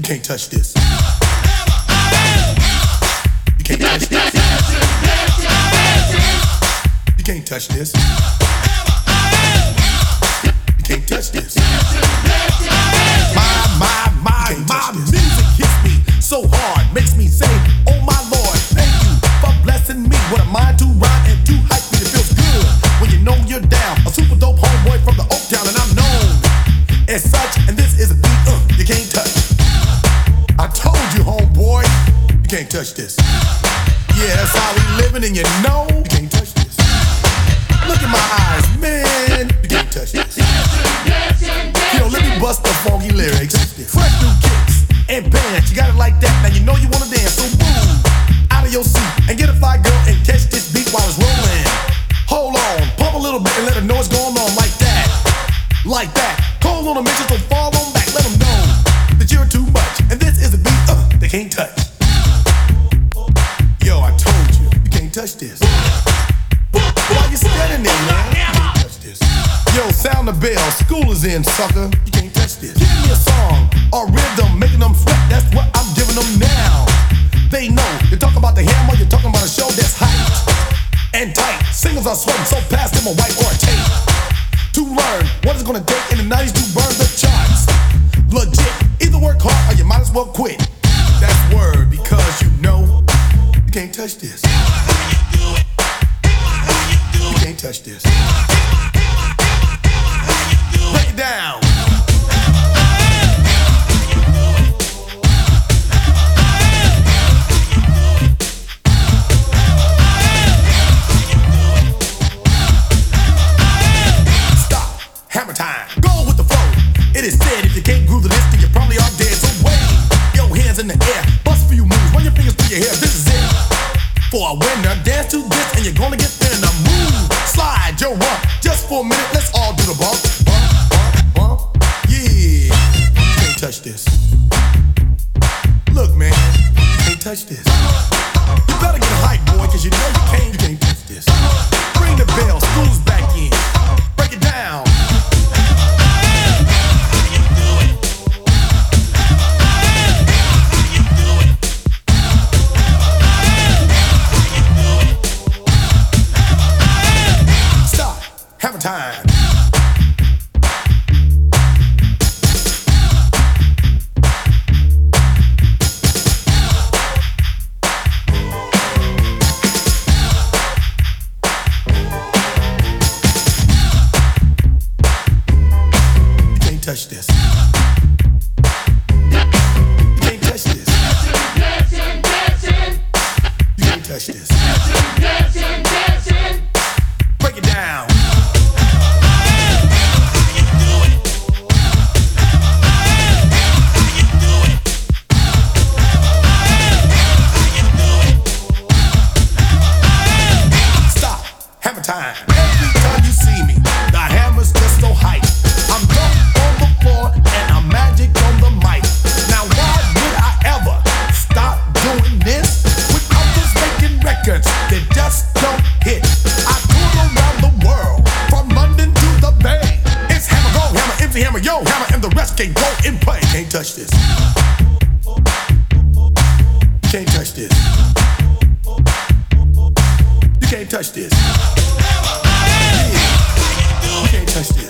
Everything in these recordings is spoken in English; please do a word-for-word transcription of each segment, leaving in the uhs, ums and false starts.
can't touch this. You can't touch this. You can't touch this. You can't touch this. My, my, my, my music hits me so hard, makes me say, oh my Lord, thank you for blessing me with a mind to rhyme and to hype me. It feels good when you know you're down. A super dope homeboy from the Oak Town, and I'm known as such, and this is a beat uh, you can't touch. I told you, homeboy, you can't touch this. Yeah, that's how we living, and you know you can't touch this. Look in my eyes, man, you can't touch this. Yo, let me bust the funky lyrics. Fresh new kicks and bands, you got it like that. Now you know you wanna dance, so move out of your seat and get a fly girl and catch this beat while it's rolling. Hold on, pump a little bit and let her know what's going on, like that, like that. Call on a mention, so fall on back, let them know that you're too much, and this is a beat uh, they can't touch. Yo, I told you, you can't touch this. Why you standing there, man? You can't touch this. Yo, sound the bell, school is in, sucker. You can't touch this. Give me a song or rhythm, making them sweat, that's what I'm giving them now. They know, you're talking about the hammer, you're talking about a show that's hyped and tight. Singles are sweating so past them a white or a tape. To learn what it's gonna take in the nineties to burn the charts. Legit, either work hard or you might as well quit. That's word, because you know you can't touch this. You can't touch this. Break it down. Stop. Hammer time. Go with the flow. It is said if you can't groove to this, then you probably are dead. So wave your hands in the air. Bust a few moves. Run your fingers through your hair. This is it. For a winner, dance to this and you're gonna get thin. Now move, slide your rump. Just for a minute, let's all do the bump. Bump, bump, bump. Yeah. You can't touch this. Look, man, you can't touch this. You better get hype, boy, cause you know you can't, you can't touch this. Ring the bell, school's back in. Break it down. Hammer time. You can't touch this. You can't touch this. You can't touch this. Break it down. Time. Every time you see me, the hammer's just so hype. I'm dope on the floor and I'm magic on the mic. Now why would I ever stop doing this? With others making records that just don't hit. I tour around the world, from London to the Bay. It's hammer, go hammer, empty hammer, yo hammer, and the rest can go in play. Can't touch this. Can't touch this. You can't touch this. You can't touch this.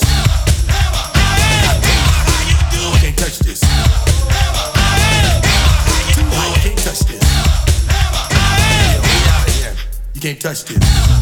You can't touch this. Too high, you can't touch this. Yeah, we out of here. You can't touch this.